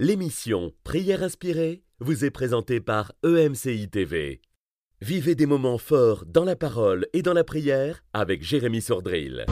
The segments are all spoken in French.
L'émission Prière inspirée vous est présentée par EMCI TV. Vivez des moments forts dans la parole et dans la prière avec Jérémy Sordrill.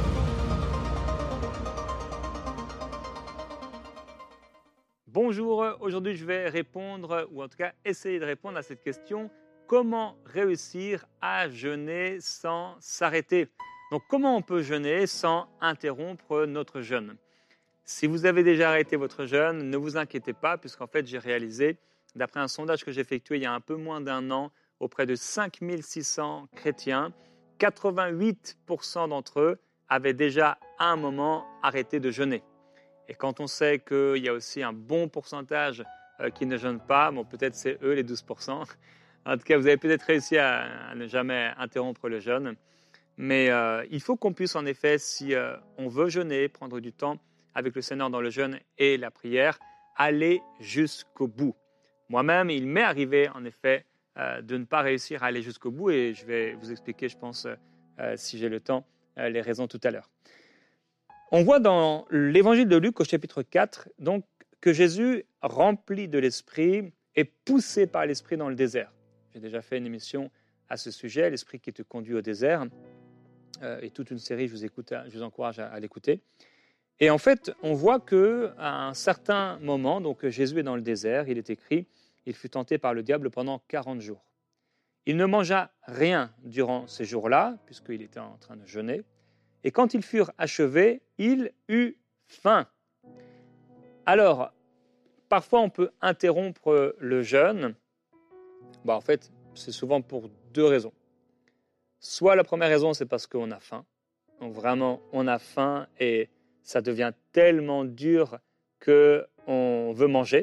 Bonjour, aujourd'hui je vais répondre, ou en tout cas essayer de répondre à cette question: comment réussir à jeûner sans s'arrêter? Donc comment on peut jeûner sans interrompre notre jeûne? Si vous avez déjà arrêté votre jeûne, ne vous inquiétez pas, puisqu'en fait j'ai réalisé, d'après un sondage que j'ai effectué il y a un peu moins d'un an auprès de 5600 chrétiens, 88% d'entre eux avaient déjà à un moment arrêté de jeûner. Et quand on sait qu'il y a aussi un bon pourcentage qui ne jeûnent pas, bon, peut-être c'est eux les 12%. En tout cas, vous avez peut-être réussi à ne jamais interrompre le jeûne. Mais il faut qu'on puisse en effet, si on veut jeûner, prendre du temps avec le Seigneur dans le jeûne et la prière, aller jusqu'au bout. Moi-même, il m'est arrivé en effet de ne pas réussir à aller jusqu'au bout, et je vais vous expliquer, je pense, si j'ai le temps, les raisons tout à l'heure. On voit dans l'évangile de Luc au chapitre 4 donc, que Jésus, rempli de l'Esprit, est poussé par l'Esprit dans le désert. J'ai déjà fait une émission à ce sujet, l'Esprit qui te conduit au désert, et toute une série, je vous encourage à l'écouter. Et en fait, on voit qu'à un certain moment, donc Jésus est dans le désert, il est écrit, il fut tenté par le diable pendant 40 jours. Il ne mangea rien durant ces jours-là, puisqu'il était en train de jeûner. Et quand ils furent achevés, il eut faim. Alors, parfois on peut interrompre le jeûne. En fait, c'est souvent pour deux raisons. Soit la première raison, c'est parce qu'on a faim. Donc vraiment, on a faim et ça devient tellement dur qu'on veut manger.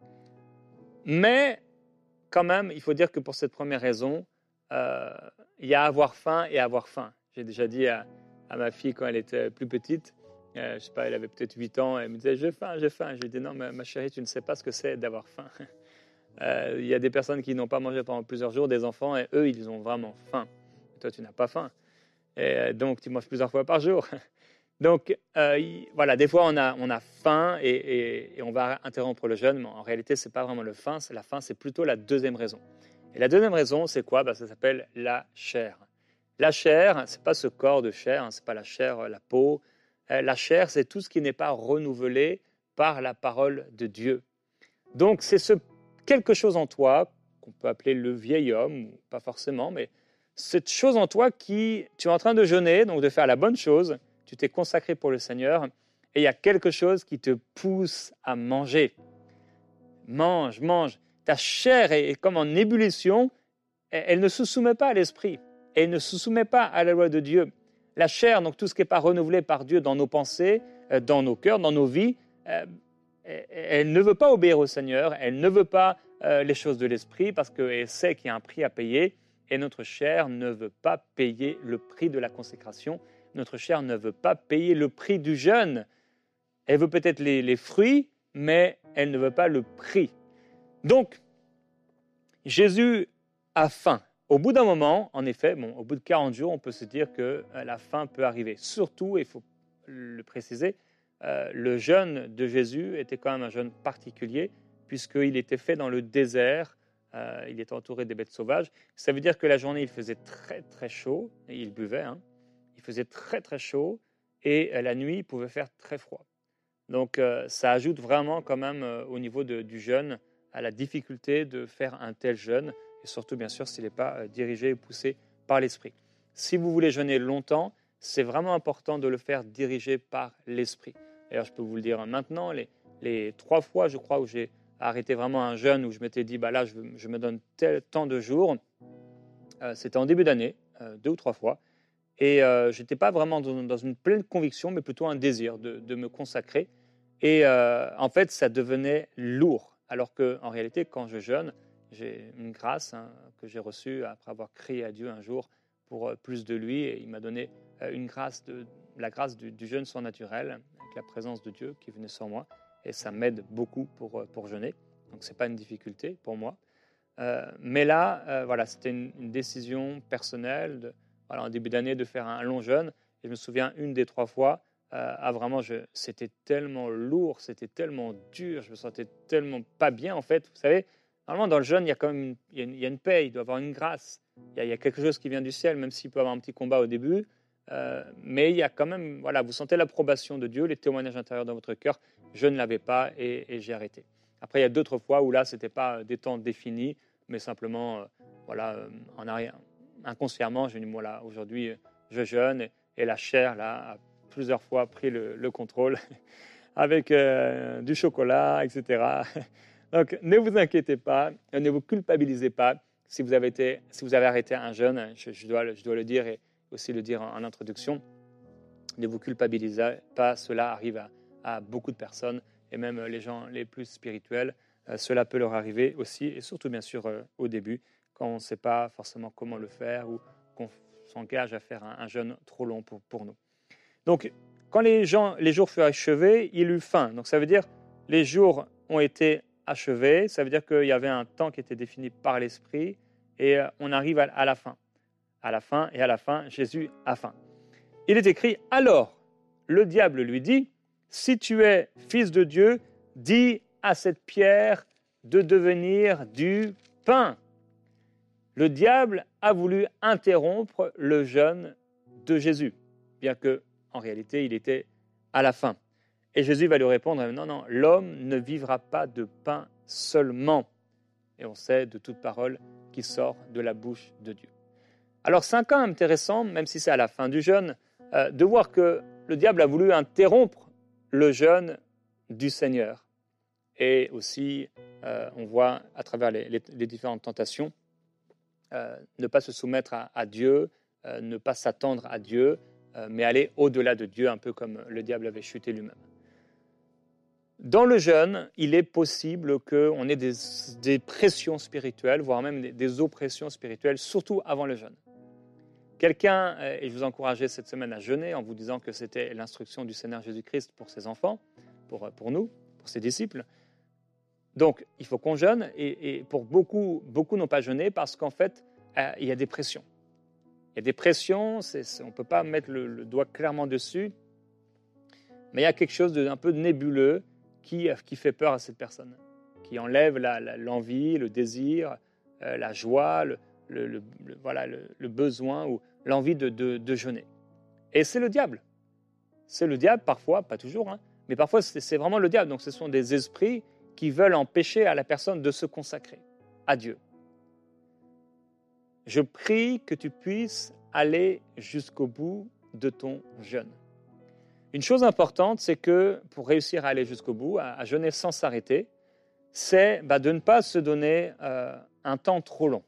Mais quand même, il faut dire que pour cette première raison, il y a avoir faim et avoir faim. J'ai déjà dit à ma fille quand elle était plus petite, je ne sais pas, elle avait peut-être 8 ans, elle me disait « j'ai faim ». Je lui ai dit « non, ma chérie, tu ne sais pas ce que c'est d'avoir faim ». Il y a des personnes qui n'ont pas mangé pendant plusieurs jours, des enfants, et eux, ils ont vraiment faim. Et toi, tu n'as pas faim. Et donc, tu manges plusieurs fois par jour. Donc, voilà, des fois, on a faim et on va interrompre le jeûne, mais en réalité, ce n'est pas vraiment la faim, c'est plutôt la deuxième raison. Et la deuxième raison, c'est quoi? Ça s'appelle la chair. La chair, ce n'est pas ce corps de chair, ce n'est pas la chair, la peau. La chair, c'est tout ce qui n'est pas renouvelé par la parole de Dieu. Donc, c'est ce quelque chose en toi, qu'on peut appeler le vieil homme, ou pas forcément, mais cette chose en toi qui, tu es en train de jeûner, donc de faire la bonne chose, tu t'es consacré pour le Seigneur, et il y a quelque chose qui te pousse à manger. Mange. Ta chair est comme en ébullition, elle ne se soumet pas à l'esprit, elle ne se soumet pas à la loi de Dieu. La chair, donc tout ce qui n'est pas renouvelé par Dieu dans nos pensées, dans nos cœurs, dans nos vies, elle ne veut pas obéir au Seigneur, elle ne veut pas les choses de l'esprit parce qu'elle sait qu'il y a un prix à payer, et notre chair ne veut pas payer le prix de la consécration, notre chair ne veut pas payer le prix du jeûne. Elle veut peut-être les fruits, mais elle ne veut pas le prix. Donc, Jésus a faim. Au bout d'un moment, en effet, au bout de 40 jours, on peut se dire que la faim peut arriver. Surtout, il faut le préciser, le jeûne de Jésus était quand même un jeûne particulier, puisqu'il était fait dans le désert, il était entouré des bêtes sauvages. Ça veut dire que la journée, il faisait très très chaud, et il buvait, il faisait très très chaud, et la nuit, il pouvait faire très froid. Donc ça ajoute vraiment quand même au niveau du jeûne, à la difficulté de faire un tel jeûne, et surtout bien sûr s'il n'est pas dirigé et poussé par l'esprit. Si vous voulez jeûner longtemps, c'est vraiment important de le faire diriger par l'esprit. D'ailleurs, je peux vous le dire maintenant, les 3 fois, je crois, où j'ai arrêté vraiment un jeûne, où je m'étais dit, là, je me donne tel temps de jours, c'était en début d'année, 2 ou 3 fois, et je n'étais pas vraiment dans une pleine conviction, mais plutôt un désir de me consacrer. Et en fait, ça devenait lourd, alors qu'en réalité, quand je jeûne, j'ai une grâce que j'ai reçue après avoir crié à Dieu un jour pour plus de lui, et il m'a donné la grâce du jeûne surnaturel, avec la présence de Dieu qui venait sur moi, et ça m'aide beaucoup pour jeûner, donc ce n'est pas une difficulté pour moi. Mais là, c'était une décision personnelle, en début d'année, de faire un long jeûne, et je me souviens, une des 3 fois, vraiment, c'était tellement lourd, c'était tellement dur, je me sentais tellement pas bien en fait. Vous savez, normalement dans le jeûne, il y a quand même il y a une paix, il doit y avoir une grâce, il y a quelque chose qui vient du ciel, même s'il peut y avoir un petit combat au début. Mais il y a quand même, voilà, vous sentez l'approbation de Dieu, les témoignages intérieurs dans votre cœur. Je ne l'avais pas et j'ai arrêté. Après, il y a d'autres fois où là, ce n'était pas des temps définis, mais simplement, en arrière, inconsciemment, j'ai dit, voilà, aujourd'hui, je jeûne et la chair, là, a plusieurs fois pris le contrôle avec du chocolat, etc. Donc, ne vous inquiétez pas, ne vous culpabilisez pas si vous avez arrêté un jeûne, je dois le dire et aussi le dire en introduction. Ne vous culpabilisez pas, cela arrive à beaucoup de personnes et même les gens les plus spirituels, cela peut leur arriver aussi et surtout bien sûr au début quand on ne sait pas forcément comment le faire ou qu'on s'engage à faire un jeûne trop long pour nous. Donc, quand les jours furent achevés, il eut faim. Donc, ça veut dire les jours ont été achevés. Ça veut dire qu'il y avait un temps qui était défini par l'Esprit et on arrive à la fin. À la fin, Jésus a faim. Il est écrit, alors, le diable lui dit, si tu es fils de Dieu, dis à cette pierre de devenir du pain. Le diable a voulu interrompre le jeûne de Jésus, bien que en réalité, il était à la fin. Et Jésus va lui répondre, non, l'homme ne vivra pas de pain seulement. Et on sait de toute parole qui sort de la bouche de Dieu. Alors c'est quand même intéressant, même si c'est à la fin du jeûne, de voir que le diable a voulu interrompre le jeûne du Seigneur. Et aussi, on voit à travers les différentes tentations, ne pas se soumettre à Dieu, ne pas s'attendre à Dieu, mais aller au-delà de Dieu, un peu comme le diable avait chuté lui-même. Dans le jeûne, il est possible qu'on ait des pressions spirituelles, voire même des oppressions spirituelles, surtout avant le jeûne. Quelqu'un, et je vous encourageais cette semaine à jeûner en vous disant que c'était l'instruction du Seigneur Jésus-Christ pour ses enfants, pour nous, pour ses disciples. Donc, il faut qu'on jeûne, et pour beaucoup n'ont pas jeûné parce qu'en fait, il y a des pressions. Il y a des pressions, on ne peut pas mettre le doigt clairement dessus, mais il y a quelque chose d'un peu nébuleux qui fait peur à cette personne, qui enlève l'envie, le désir, la joie, le besoin ou l'envie de jeûner. Et c'est le diable. C'est le diable parfois, pas toujours, mais parfois c'est vraiment le diable. Donc ce sont des esprits qui veulent empêcher à la personne de se consacrer à Dieu. Je prie que tu puisses aller jusqu'au bout de ton jeûne. Une chose importante, c'est que pour réussir à aller jusqu'au bout, à jeûner sans s'arrêter, c'est de ne pas se donner un temps trop long.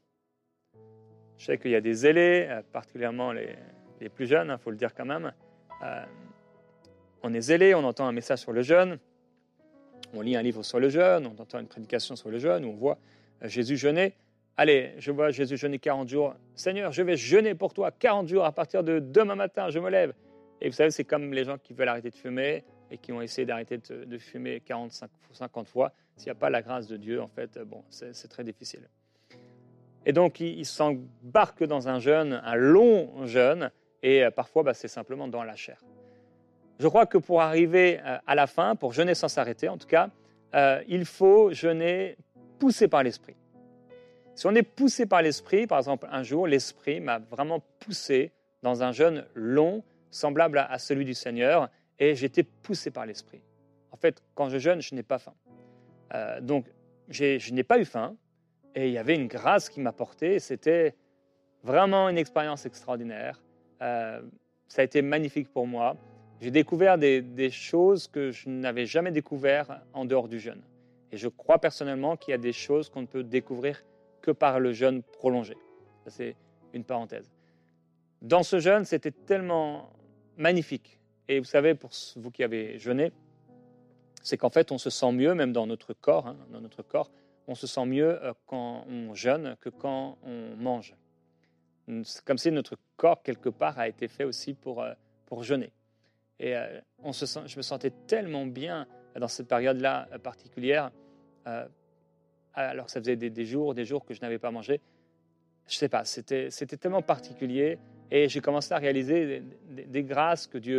Je sais qu'il y a des zélés, particulièrement les plus jeunes, il faut le dire quand même. On est zélés, on entend un message sur le jeûne, on lit un livre sur le jeûne, on entend une prédication sur le jeûne, où on voit Jésus jeûner. Allez, je vois Jésus jeûner 40 jours. Seigneur, je vais jeûner pour toi 40 jours à partir de demain matin, je me lève. Et vous savez, c'est comme les gens qui veulent arrêter de fumer et qui ont essayé d'arrêter de fumer 40 ou 50 fois. S'il n'y a pas la grâce de Dieu, en fait, c'est très difficile. Et donc, ils s'embarquent dans un jeûne, un long jeûne, et parfois, c'est simplement dans la chair. Je crois que pour arriver à la fin, pour jeûner sans s'arrêter, en tout cas, il faut jeûner poussé par l'Esprit. Si on est poussé par l'Esprit, par exemple, un jour, l'Esprit m'a vraiment poussé dans un jeûne long, semblable à celui du Seigneur, et j'étais poussé par l'Esprit. En fait, quand je jeûne, je n'ai pas faim. Donc, je n'ai pas eu faim, et il y avait une grâce qui m'a porté. C'était vraiment une expérience extraordinaire. Ça a été magnifique pour moi. J'ai découvert des choses que je n'avais jamais découvertes en dehors du jeûne. Et je crois personnellement qu'il y a des choses qu'on ne peut découvrir que par le jeûne prolongé. Ça, c'est une parenthèse. Dans ce jeûne, c'était tellement magnifique. Et vous savez, pour vous qui avez jeûné, c'est qu'en fait, on se sent mieux, même dans notre corps, on se sent mieux quand on jeûne que quand on mange. C'est comme si notre corps, quelque part, a été fait aussi pour jeûner. Et je me sentais tellement bien dans cette période-là particulière, alors que ça faisait des jours que je n'avais pas mangé. Je ne sais pas, c'était tellement particulier. Et j'ai commencé à réaliser des grâces que Dieu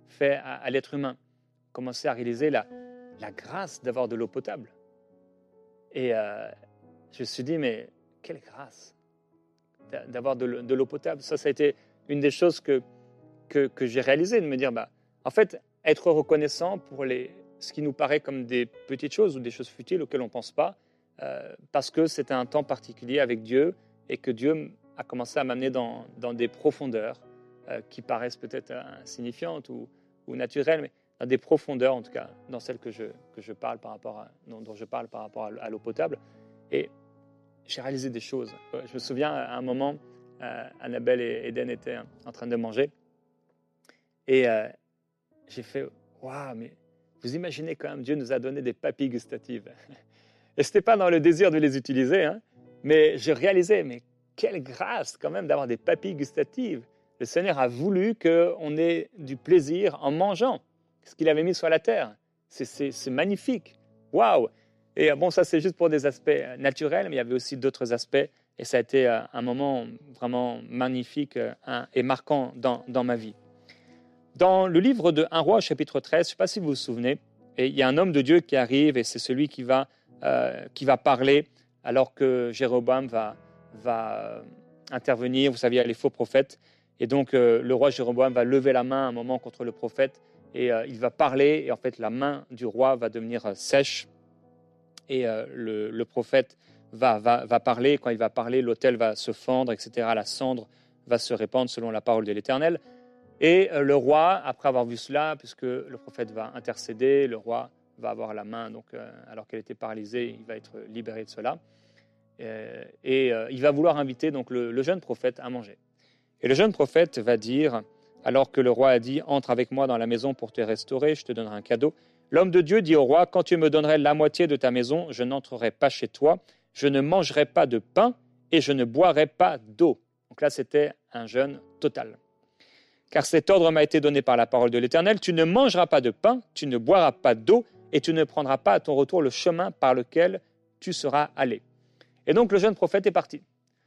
fait à l'être humain. Commencer à réaliser la grâce d'avoir de l'eau potable. Et je me suis dit, mais quelle grâce d'avoir de l'eau potable. Ça a été une des choses que j'ai réalisées, de me dire, en fait, être reconnaissant pour ce qui nous paraît comme des petites choses ou des choses futiles auxquelles on ne pense pas, parce que c'était un temps particulier avec Dieu et que Dieu a commencé à m'amener dans des profondeurs qui paraissent peut-être insignifiantes ou naturelles, mais dans des profondeurs, en tout cas, dans celles dont je parle par rapport à l'eau potable. Et j'ai réalisé des choses. Je me souviens, à un moment, Annabelle et Eden étaient en train de manger. Et j'ai fait « Waouh, mais vous imaginez quand même, Dieu nous a donné des papilles gustatives. » Et ce n'était pas dans le désir de les utiliser, mais je réalisais, mais quelle grâce quand même d'avoir des papilles gustatives. Le Seigneur a voulu qu'on ait du plaisir en mangeant ce qu'il avait mis sur la terre. C'est magnifique. Waouh! Et bon, ça c'est juste pour des aspects naturels, mais il y avait aussi d'autres aspects. Et ça a été un moment vraiment magnifique et marquant dans ma vie. Dans le livre de 1 Roi, chapitre 13, je ne sais pas si vous vous souvenez, et il y a un homme de Dieu qui arrive et c'est celui qui va parler alors que Jéroboam va intervenir. Vous savez, il y a les faux prophètes. Et donc, le roi Jéroboam va lever la main un moment contre le prophète et il va parler. Et en fait, la main du roi va devenir sèche. Et le prophète va parler. Quand il va parler, l'autel va se fendre, etc. La cendre va se répandre selon la parole de l'Éternel. Et le roi, après avoir vu cela, puisque le prophète va intercéder, le roi va avoir la main, donc, alors qu'elle était paralysée, il va être libéré de cela. Il va vouloir inviter donc, le jeune prophète à manger. Et le jeune prophète va dire, alors que le roi a dit « Entre avec moi dans la maison pour te restaurer, je te donnerai un cadeau », l'homme de Dieu dit au roi « Quand tu me donnerais la moitié de ta maison, je n'entrerai pas chez toi, je ne mangerai pas de pain et je ne boirai pas d'eau. » Donc là, c'était un jeûne total. Car cet ordre m'a été donné par la parole de l'Éternel, tu ne mangeras pas de pain, tu ne boiras pas d'eau, et tu ne prendras pas à ton retour le chemin par lequel tu seras allé. Et donc le jeune prophète est parti.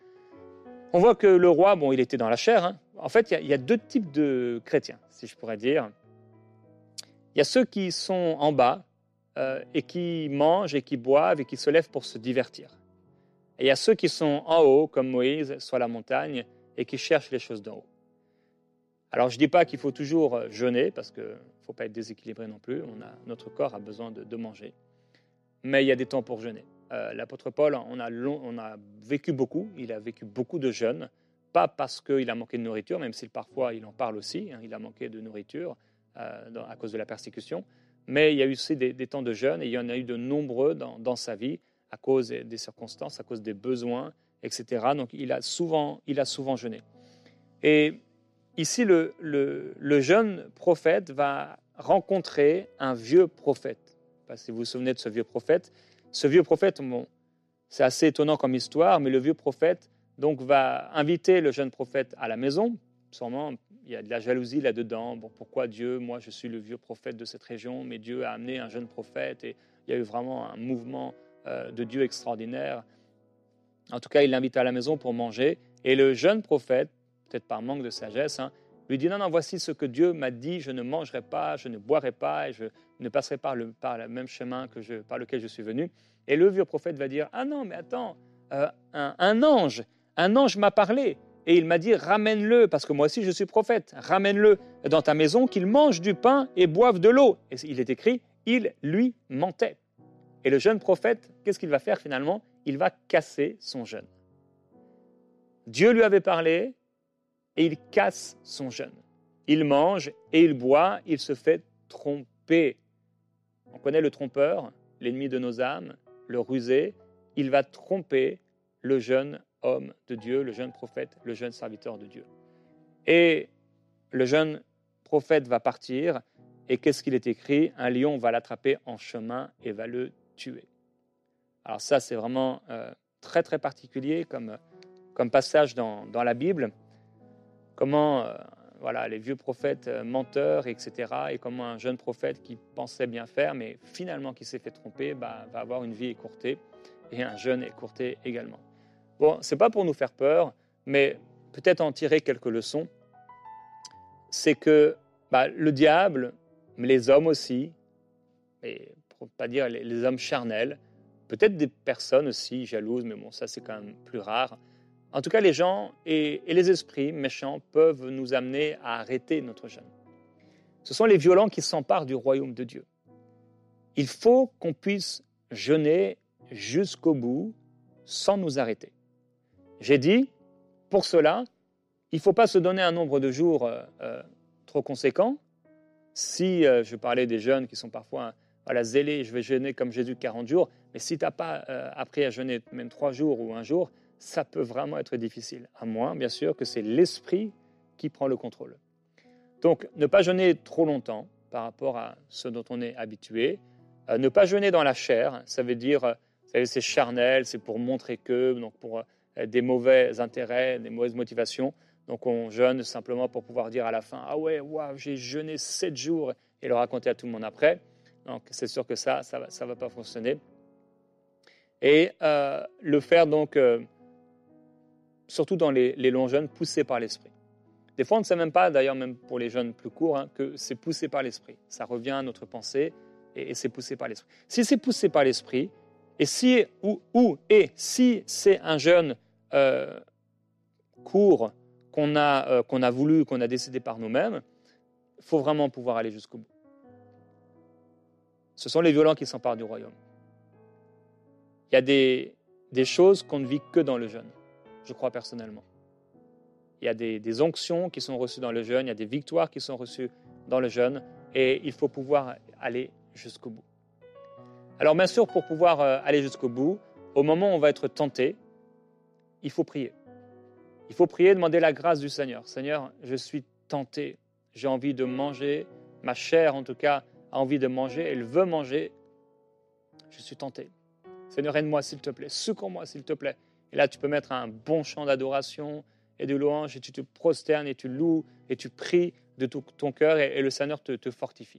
On voit que le roi, il était dans la chair. En fait, il y a deux types de chrétiens, si je pourrais dire. Il y a ceux qui sont en bas et qui mangent et qui boivent et qui se lèvent pour se divertir. Et il y a ceux qui sont en haut, comme Moïse, sur la montagne, et qui cherchent les choses d'en haut. Alors, je ne dis pas qu'il faut toujours jeûner, parce qu'il ne faut pas être déséquilibré non plus. Notre corps a besoin de manger. Mais il y a des temps pour jeûner. L'apôtre Paul, on a vécu beaucoup. Il a vécu beaucoup de jeûnes. Pas parce qu'il a manqué de nourriture, même si parfois il en parle aussi. Il a manqué de nourriture à cause de la persécution. Mais il y a eu aussi des temps de jeûne, et il y en a eu de nombreux dans sa vie, à cause des circonstances, à cause des besoins, etc. Donc, il a souvent jeûné. Et ici, le jeune prophète va rencontrer un vieux prophète. Je ne sais pas si vous vous souvenez de ce vieux prophète. Ce vieux prophète, c'est assez étonnant comme histoire, mais le vieux prophète donc, va inviter le jeune prophète à la maison. Sûrement, il y a de la jalousie là-dedans. Bon, pourquoi Dieu, moi je suis le vieux prophète de cette région, mais Dieu a amené un jeune prophète et il y a eu vraiment un mouvement de Dieu extraordinaire. En tout cas, il l'invite à la maison pour manger. Et le jeune prophète, peut-être par manque de sagesse, lui dit « Non, voici ce que Dieu m'a dit, je ne mangerai pas, je ne boirai pas, et je ne passerai par le même chemin par lequel je suis venu. » Et le vieux prophète va dire « Ah non, mais attends, un ange m'a parlé, et il m'a dit « Ramène-le, parce que moi aussi je suis prophète, ramène-le dans ta maison, qu'il mange du pain et boive de l'eau. » Et il est écrit « Il lui mentait. » Et le jeune prophète, qu'est-ce qu'il va faire finalement? Il va casser son jeûne. Dieu lui avait parlé, et il casse son jeûne. Il mange et il boit, il se fait tromper. On connaît le trompeur, l'ennemi de nos âmes, le rusé. Il va tromper le jeune homme de Dieu, le jeune prophète, le jeune serviteur de Dieu. Et le jeune prophète va partir, et qu'est-ce qu'il est écrit? Un lion va l'attraper en chemin et va le tuer. Alors ça, c'est vraiment très très particulier comme passage dans la Bible. Comment les vieux prophètes menteurs, etc., et comment un jeune prophète qui pensait bien faire, mais finalement qui s'est fait tromper, va avoir une vie écourtée, et un jeûne écourté également. Bon, ce n'est pas pour nous faire peur, mais peut-être en tirer quelques leçons. C'est que Le diable, mais les hommes aussi, et pour ne pas dire les hommes charnels, peut-être des personnes aussi jalouses, mais bon, ça c'est quand même plus rare. En tout cas, les gens et les esprits méchants peuvent nous amener à arrêter notre jeûne. Ce sont les violents qui s'emparent du royaume de Dieu. Il faut qu'on puisse jeûner jusqu'au bout sans nous arrêter. J'ai dit, pour cela, il ne faut pas se donner un nombre de jours trop conséquent. Si je parlais des jeûnes qui sont parfois zélés, je vais jeûner comme Jésus 40 jours, mais si tu n'as pas appris à jeûner même 3 jours ou 1 jour, ça peut vraiment être difficile, à moins, bien sûr, que c'est l'esprit qui prend le contrôle. Donc, ne pas jeûner trop longtemps par rapport à ce dont on est habitué. Ne pas jeûner dans la chair, ça veut dire, vous savez, c'est charnel, c'est pour montrer que, donc pour des mauvais intérêts, des mauvaises motivations. Donc, on jeûne simplement pour pouvoir dire à la fin, ah ouais, waouh, j'ai jeûné 7 jours, et le raconter à tout le monde après. Donc, c'est sûr que ça va pas fonctionner. Et le faire donc, surtout dans les longs jeûnes, poussés par l'esprit. Des fois, on ne sait même pas, d'ailleurs même pour les jeûnes plus courts, que c'est poussé par l'esprit. Ça revient à notre pensée et c'est poussé par l'esprit. Si c'est poussé par l'esprit, et si c'est un jeûne court qu'on a voulu, qu'on a décidé par nous-mêmes, il faut vraiment pouvoir aller jusqu'au bout. Ce sont les violents qui s'emparent du royaume. Il y a des choses qu'on ne vit que dans le jeûne, je crois personnellement. Il y a des onctions qui sont reçues dans le jeûne, il y a des victoires qui sont reçues dans le jeûne, et il faut pouvoir aller jusqu'au bout. Alors bien sûr, pour pouvoir aller jusqu'au bout, au moment où on va être tenté, il faut prier. Il faut prier, demander la grâce du Seigneur. Seigneur, je suis tenté, j'ai envie de manger, ma chair en tout cas a envie de manger, elle veut manger, je suis tenté. Seigneur, aide-moi s'il te plaît, secours-moi s'il te plaît. Et là, tu peux mettre un bon chant d'adoration et de louange, et tu te prosternes et tu loues et tu pries de tout ton cœur, et le Seigneur te fortifie.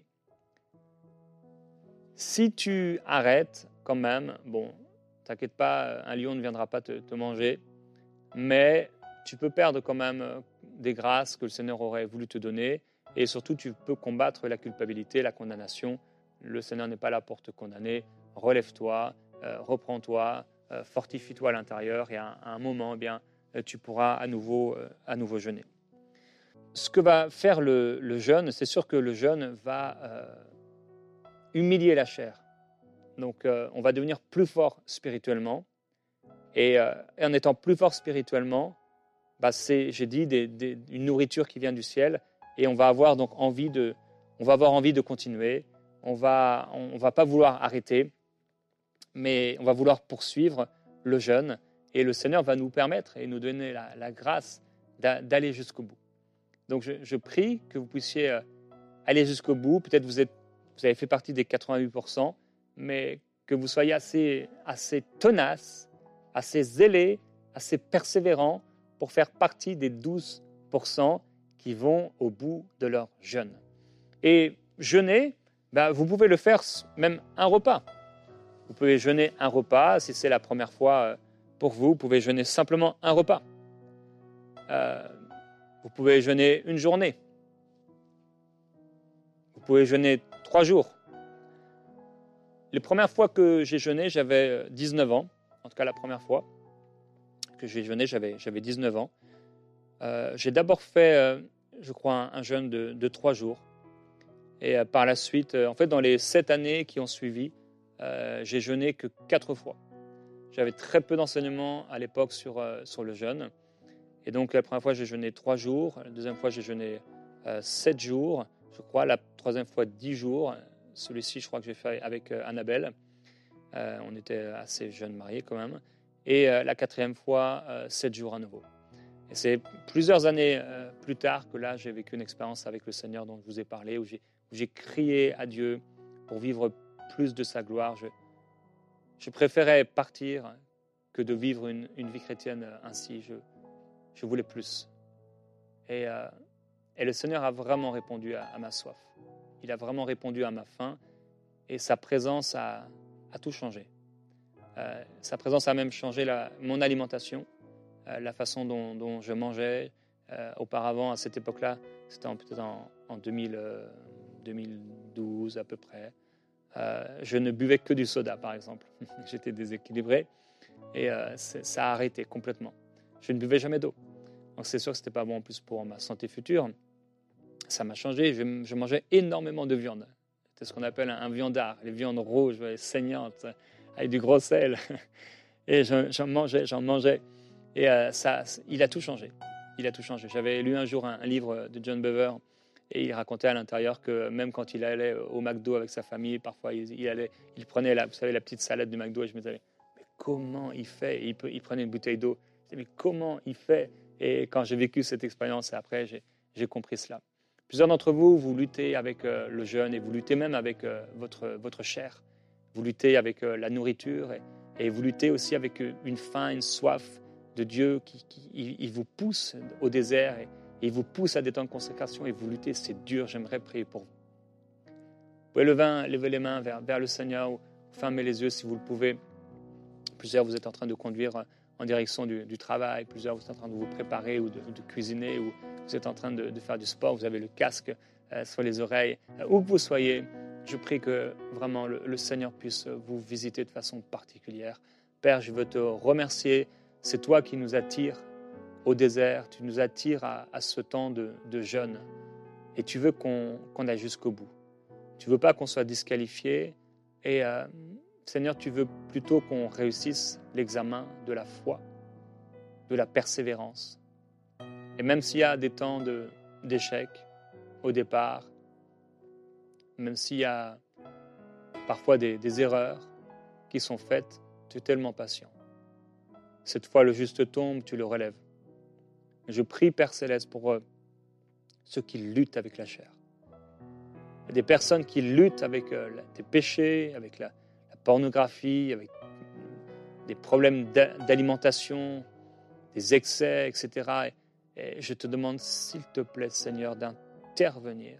Si tu arrêtes quand même, bon, t'inquiète pas, un lion ne viendra pas te manger, mais tu peux perdre quand même des grâces que le Seigneur aurait voulu te donner, et surtout tu peux combattre la culpabilité, la condamnation. Le Seigneur n'est pas là pour te condamner. Relève-toi, reprends-toi, fortifie-toi à l'intérieur, et à un moment, eh bien, tu pourras à nouveau jeûner. Ce que va faire le jeûne, c'est sûr que le jeûne va humilier la chair. Donc, on va devenir plus fort spirituellement. Et en étant plus fort spirituellement, c'est, j'ai dit, une nourriture qui vient du ciel. Et on va avoir donc envie de continuer. On va pas vouloir arrêter, mais on va vouloir poursuivre le jeûne. Et le Seigneur va nous permettre et nous donner la grâce d'aller jusqu'au bout. Donc, je prie que vous puissiez aller jusqu'au bout. Peut-être vous avez fait partie des 88%, mais que vous soyez assez tenace, assez zélé, assez persévérant pour faire partie des 12% qui vont au bout de leur jeûne. Et jeûner, vous pouvez le faire même un repas. Vous pouvez jeûner un repas, si c'est la première fois pour vous pouvez jeûner simplement un repas. Vous pouvez jeûner une journée. Vous pouvez jeûner 3 jours. Les premières fois que j'ai jeûné, j'avais 19 ans. En tout cas, la première fois que j'ai jeûné, j'avais 19 ans. J'ai d'abord fait, je crois, un jeûne de 3 jours. Et par la suite, en fait, dans les 7 années qui ont suivi, j'ai jeûné que 4 fois. J'avais très peu d'enseignements à l'époque sur le jeûne. Et donc, la première fois, j'ai jeûné 3 jours. La deuxième fois, j'ai jeûné 7 jours, je crois. La troisième fois, 10 jours. Celui-ci, je crois que j'ai fait avec Annabelle. On était assez jeunes mariés quand même. Et la quatrième fois, 7 jours à nouveau. Et c'est plusieurs années plus tard que là, j'ai vécu une expérience avec le Seigneur dont je vous ai parlé, où j'ai crié à Dieu pour vivre plus de sa gloire. Je préférais partir que de vivre une vie chrétienne ainsi. Je voulais plus. Et le Seigneur a vraiment répondu à ma soif. Il a vraiment répondu à ma faim. Et sa présence a tout changé. Sa présence a même changé mon alimentation, la façon dont je mangeais. Auparavant, à cette époque-là, c'était peut-être en 2012 à peu près. Je ne buvais que du soda, par exemple. J'étais déséquilibré et ça a arrêté complètement. Je ne buvais jamais d'eau. Donc c'est sûr que ce n'était pas bon en plus pour ma santé future. Ça m'a changé. Je mangeais énormément de viande. C'était ce qu'on appelle un viandard. Les viandes rouges, saignantes, avec du gros sel. Et j'en mangeais. Et il a tout changé. Il a tout changé. J'avais lu un jour un livre de John Bever et il racontait à l'intérieur que même quand il allait au McDo avec sa famille, parfois il prenait la petite salade du McDo et je me disais, mais comment il fait? Il prenait une bouteille d'eau. Je me disais, mais comment il fait? Et quand j'ai vécu cette expérience, après, j'ai compris cela. Plusieurs d'entre vous, vous luttez avec le jeûne et vous luttez même avec votre chair. Vous luttez avec la nourriture et vous luttez aussi avec une faim, une soif de Dieu il vous pousse au désert et il vous pousse à des temps de consécration et vous luttez, c'est dur, j'aimerais prier pour vous. Vous pouvez lever les mains vers le Seigneur ou fermer les yeux si vous le pouvez. Plusieurs, vous êtes en train de conduire en direction du travail, plusieurs, vous êtes en train de vous préparer ou de cuisiner ou vous êtes en train de faire du sport, vous avez le casque sur les oreilles. Où que vous soyez, je prie que vraiment le Seigneur puisse vous visiter de façon particulière. Père, je veux te remercier. C'est toi qui nous attires au désert, tu nous attires à ce temps de jeûne et tu veux qu'on aille jusqu'au bout. Tu ne veux pas qu'on soit disqualifié et Seigneur, tu veux plutôt qu'on réussisse l'examen de la foi, de la persévérance. Et même s'il y a des temps d'échec au départ, même s'il y a parfois des erreurs qui sont faites, tu es tellement patient. Cette fois, le juste tombe, tu le relèves. Je prie, Père Céleste, pour ceux qui luttent avec la chair. Il y a des personnes qui luttent avec des péchés, avec la pornographie, avec des problèmes d'alimentation, des excès, etc. Et je te demande, s'il te plaît, Seigneur, d'intervenir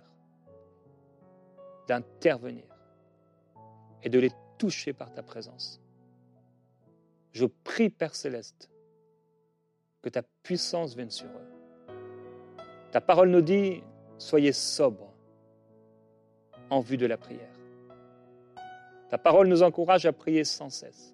et de les toucher par ta présence. Je prie, Père Céleste, que ta puissance vienne sur eux. Ta parole nous dit, soyez sobres en vue de la prière. Ta parole nous encourage à prier sans cesse.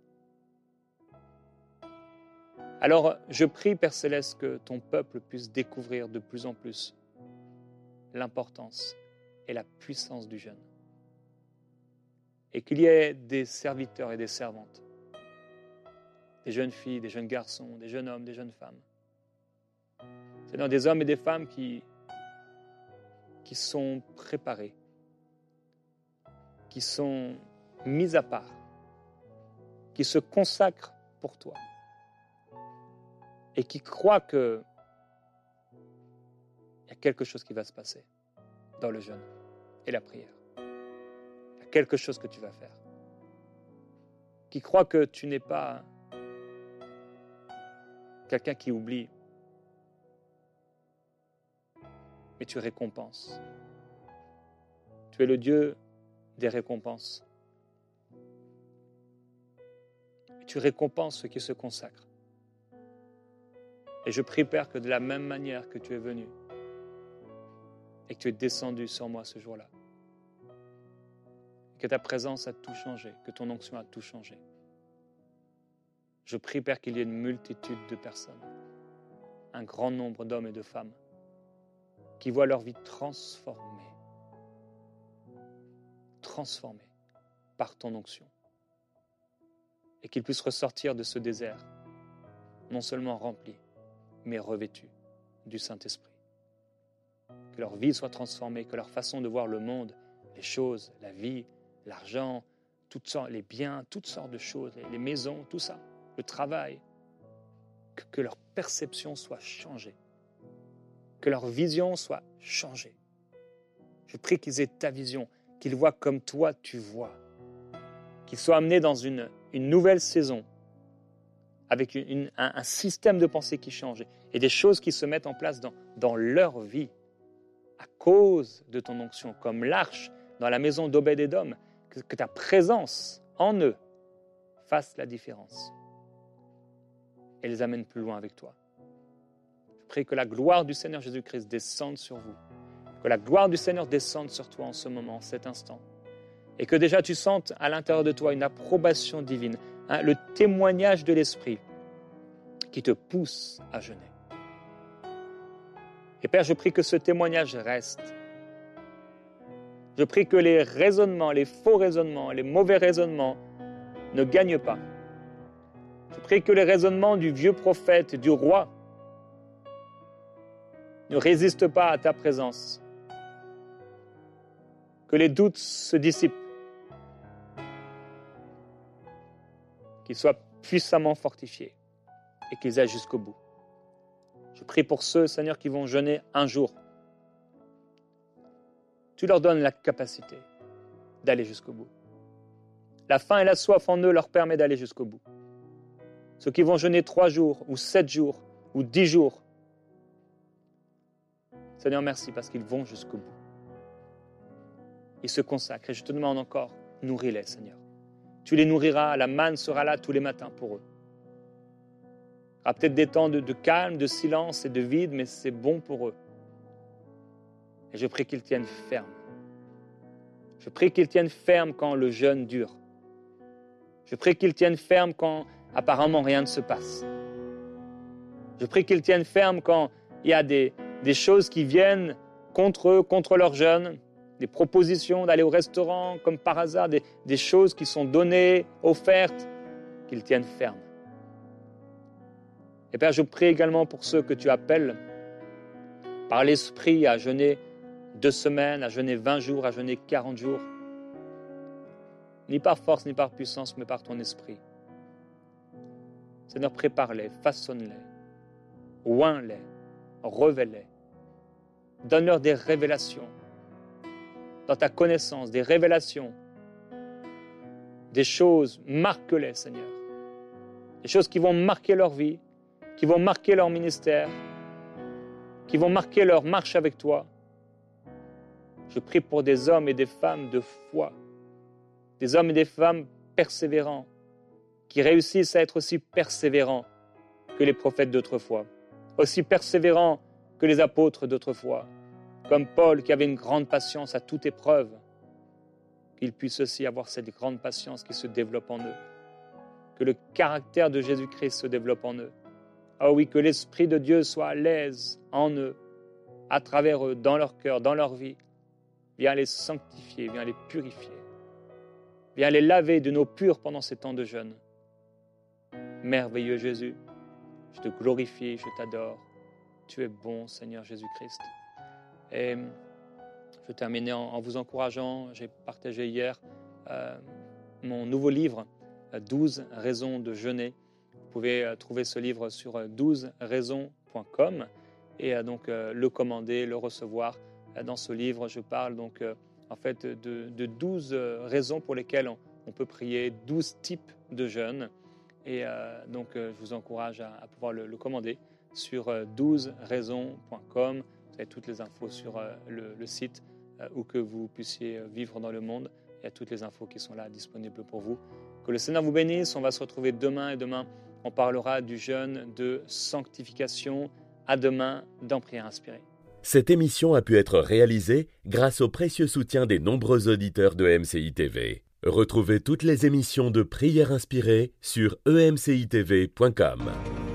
Alors, je prie, Père Céleste, que ton peuple puisse découvrir de plus en plus l'importance et la puissance du jeûne. Et qu'il y ait des serviteurs et des servantes, des jeunes filles, des jeunes garçons, des jeunes hommes, des jeunes femmes. C'est-à-dire des hommes et des femmes qui sont préparés, qui sont mis à part, qui se consacrent pour toi et qui croient qu'il y a quelque chose qui va se passer dans le jeûne et la prière. Il y a quelque chose que tu vas faire. Qui croient que tu n'es pas quelqu'un qui oublie, mais tu récompenses. Tu es le Dieu des récompenses. Et tu récompenses ceux qui se consacrent. Et je prie, Père, que de la même manière que tu es venu et que tu es descendu sur moi ce jour-là, que ta présence a tout changé, que ton onction a tout changé. Je prie, Père, qu'il y ait une multitude de personnes, un grand nombre d'hommes et de femmes qui voient leur vie transformée par ton onction et qu'ils puissent ressortir de ce désert non seulement remplis, mais revêtus du Saint-Esprit. Que leur vie soit transformée, que leur façon de voir le monde, les choses, la vie, l'argent, toutes sortes, les biens, toutes sortes de choses, les maisons, tout ça, le travail, que leur perception soit changée, que leur vision soit changée. Je prie qu'ils aient ta vision, qu'ils voient comme toi tu vois, qu'ils soient amenés dans une nouvelle saison, avec un système de pensée qui change et des choses qui se mettent en place dans leur vie à cause de ton onction, comme l'arche dans la maison d'Obed-Édom, que ta présence en eux fasse la différence et les amène plus loin avec toi. Je prie que la gloire du Seigneur Jésus-Christ descende sur vous, que Que la gloire du Seigneur descende sur toi en ce moment, en cet instant. Et que déjà tu sentes à l'intérieur de toi une approbation divine, le témoignage de l'Esprit qui te pousse à jeûner. Et Père, je prie que ce témoignage reste. Je prie que les raisonnements, les faux raisonnements, les mauvais raisonnements ne gagnent pas. Je prie que les raisonnements du vieux prophète, du roi, ne résistent pas à ta présence. Que les doutes se dissipent. Qu'ils soient puissamment fortifiés et qu'ils aillent jusqu'au bout. Je prie pour ceux, Seigneur, qui vont jeûner un jour. Tu leur donnes la capacité d'aller jusqu'au bout. La faim et la soif en eux leur permettent d'aller jusqu'au bout. Ceux qui vont jeûner 3 jours, ou 7 jours, ou 10 jours, Seigneur, merci parce qu'ils vont jusqu'au bout. Ils se consacrent et je te demande encore, nourris-les, Seigneur. Tu les nourriras, la manne sera là tous les matins pour eux. Il y aura peut-être des temps de calme, de silence et de vide, mais c'est bon pour eux. Et je prie qu'ils tiennent ferme. Je prie qu'ils tiennent ferme quand le jeûne dure. Je prie qu'ils tiennent ferme quand apparemment rien ne se passe. Je prie qu'ils tiennent ferme quand il y a des choses qui viennent contre eux, contre leur jeûne, des propositions d'aller au restaurant comme par hasard, des choses qui sont données, offertes, qu'ils tiennent ferme. Et Père, je prie également pour ceux que tu appelles par l'Esprit à jeûner 2 semaines, à jeûner 20 jours, à jeûner 40 jours. Ni par force, ni par puissance, mais par ton Esprit. Seigneur, prépare-les, façonne-les, oins-les, revêt-les. Donne-leur des révélations dans ta connaissance, des révélations, des choses, marque-les, Seigneur. Des choses qui vont marquer leur vie, qui vont marquer leur ministère, qui vont marquer leur marche avec toi. Je prie pour des hommes et des femmes de foi, des hommes et des femmes persévérants, qui réussissent à être aussi persévérants que les prophètes d'autrefois, aussi persévérants que les apôtres d'autrefois, comme Paul qui avait une grande patience à toute épreuve, qu'ils puissent aussi avoir cette grande patience qui se développe en eux, que le caractère de Jésus-Christ se développe en eux. Ah oui, que l'Esprit de Dieu soit à l'aise en eux, à travers eux, dans leur cœur, dans leur vie. Viens les sanctifier, viens les purifier. Viens les laver d'une eau pure pendant ces temps de jeûne. Merveilleux Jésus, je te glorifie, je t'adore. Tu es bon, Seigneur Jésus-Christ. Et je terminais en vous encourageant. J'ai partagé hier mon nouveau livre, 12 raisons de jeûner. Vous pouvez trouver ce livre sur 12raisons.com et donc le commander, le recevoir. Dans ce livre, je parle donc en fait de 12 raisons pour lesquelles on peut prier, 12 types de jeûnes. Et donc je vous encourage à pouvoir le commander sur 12raisons.com. Vous avez toutes les infos sur le site où que vous puissiez vivre dans le monde. Il y a toutes les infos qui sont là disponibles pour vous. Que le Seigneur vous bénisse. On va se retrouver demain et demain, on parlera du jeûne de sanctification. À demain dans Prière Inspirée. Cette émission a pu être réalisée grâce au précieux soutien des nombreux auditeurs de MCI TV. Retrouvez toutes les émissions de Prière Inspirée sur emcitv.com.